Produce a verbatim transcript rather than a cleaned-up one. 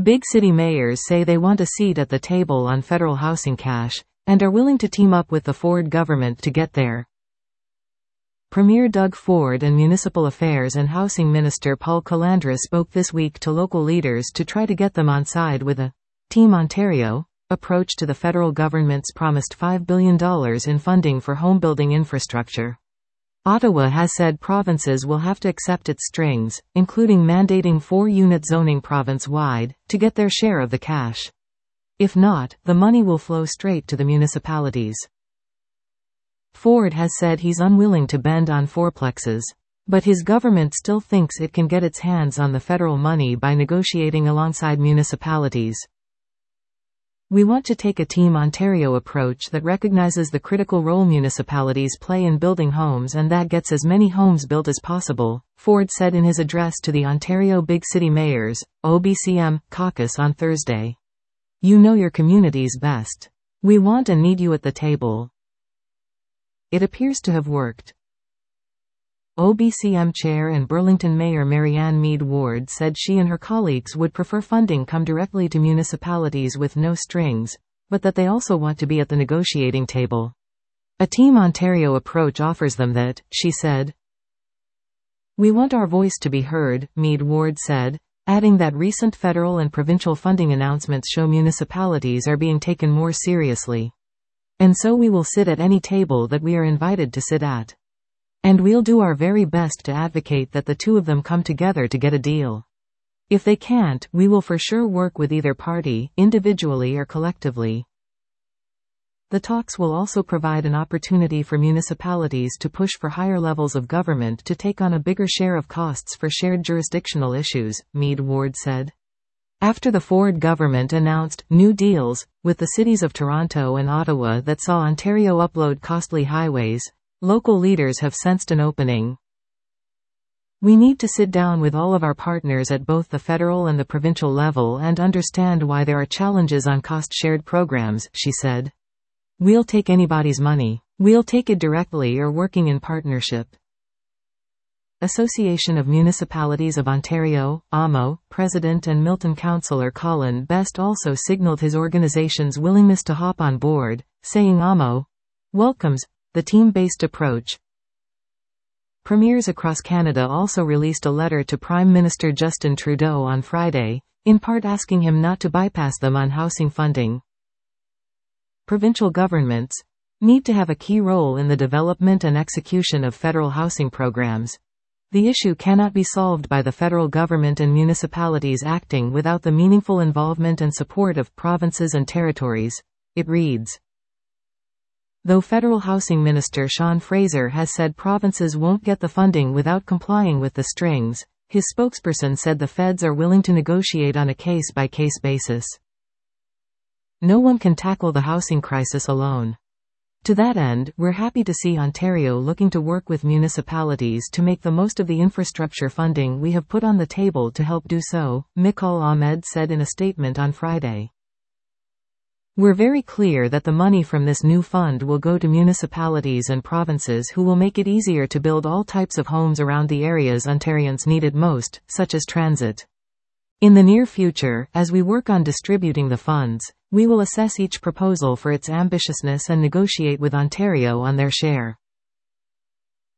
Big city mayors say they want a seat at the table on federal housing cash, and are willing to team up with the Ford government to get there. Premier Doug Ford and Municipal Affairs and Housing Minister Paul Calandra spoke this week to local leaders to try to get them on side with a Team Ontario approach to the federal government's promised five billion dollars in funding for homebuilding infrastructure. Ottawa has said provinces will have to accept its strings, including mandating four-unit zoning province-wide, to get their share of the cash. If not, the money will flow straight to the municipalities. Ford has said he's unwilling to bend on fourplexes, but his government still thinks it can get its hands on the federal money by negotiating alongside municipalities. We want to take a Team Ontario approach that recognizes the critical role municipalities play in building homes and that gets as many homes built as possible, Ford said in his address to the Ontario Big City Mayors, O B C M, caucus on Thursday. You know your communities best. We want and need you at the table. It appears to have worked. O B C M Chair and Burlington Mayor Marianne Meed Ward said she and her colleagues would prefer funding come directly to municipalities with no strings, but that they also want to be at the negotiating table. A Team Ontario approach offers them that, she said. We want our voice to be heard, Meed Ward said, adding that recent federal and provincial funding announcements show municipalities are being taken more seriously. And so we will sit at any table that we are invited to sit at. And we'll do our very best to advocate that the two of them come together to get a deal. If they can't, we will for sure work with either party, individually or collectively. The talks will also provide an opportunity for municipalities to push for higher levels of government to take on a bigger share of costs for shared jurisdictional issues, Meed Ward said. After the Ford government announced new deals with the cities of Toronto and Ottawa that saw Ontario upload costly highways, local leaders have sensed an opening. We need to sit down with all of our partners at both the federal and the provincial level and understand why there are challenges on cost-shared programs, she said. We'll take anybody's money. We'll take it directly or working in partnership. Association of Municipalities of Ontario, A M O, President and Milton Councillor Colin Best also signaled his organization's willingness to hop on board, saying A M O welcomes the team-based approach. Premiers across Canada also released a letter to Prime Minister Justin Trudeau on Friday, in part asking him not to bypass them on housing funding. Provincial governments need to have a key role in the development and execution of federal housing programs. The issue cannot be solved by the federal government and municipalities acting without the meaningful involvement and support of provinces and territories, it reads. Though Federal Housing Minister Sean Fraser has said provinces won't get the funding without complying with the strings, his spokesperson said the feds are willing to negotiate on a case-by-case basis. No one can tackle the housing crisis alone. To that end, we're happy to see Ontario looking to work with municipalities to make the most of the infrastructure funding we have put on the table to help do so, Mikal Ahmed said in a statement on Friday. We're very clear that the money from this new fund will go to municipalities and provinces who will make it easier to build all types of homes around the areas Ontarians need it most, such as transit. In the near future, as we work on distributing the funds, we will assess each proposal for its ambitiousness and negotiate with Ontario on their share.